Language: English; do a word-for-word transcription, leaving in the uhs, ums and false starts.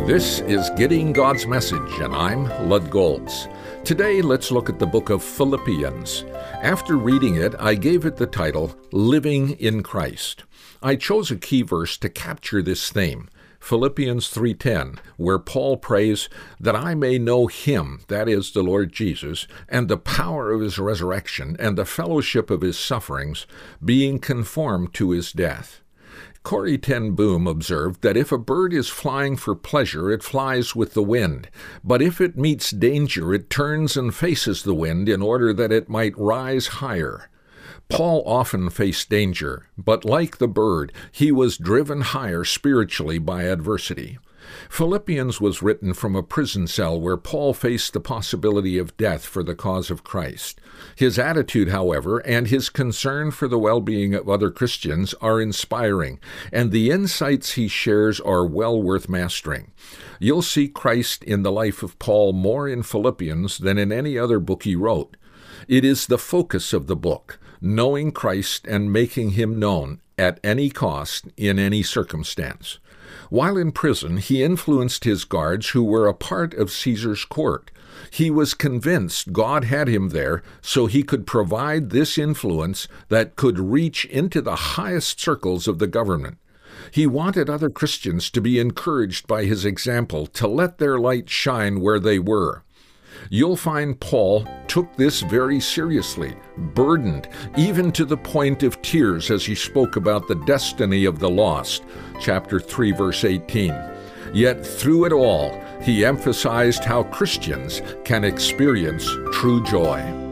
This is Getting God's Message, and I'm Lud Golds. Today, let's look at the book of Philippians. After reading it, I gave it the title, Living in Christ. I chose a key verse to capture this theme, Philippians three ten, where Paul prays, that I may know him, that is, the Lord Jesus, and the power of his resurrection, and the fellowship of his sufferings, being conformed to his death. Corrie ten Boom observed that if a bird is flying for pleasure, it flies with the wind, but if it meets danger, it turns and faces the wind in order that it might rise higher. Paul often faced danger, but like the bird, he was driven higher spiritually by adversity. Philippians was written from a prison cell where Paul faced the possibility of death for the cause of Christ. His attitude, however, and his concern for the well-being of other Christians are inspiring, and the insights he shares are well worth mastering. You'll see Christ in the life of Paul more in Philippians than in any other book he wrote. It is the focus of the book, knowing Christ and making him known at any cost, in any circumstance. While in prison, he influenced his guards who were a part of Caesar's court. He was convinced God had him there so he could provide this influence that could reach into the highest circles of the government. He wanted other Christians to be encouraged by his example, to let their light shine where they were. You'll find Paul took this very seriously, burdened, even to the point of tears as he spoke about the destiny of the lost, chapter three, verse eighteen. Yet through it all, he emphasized how Christians can experience true joy.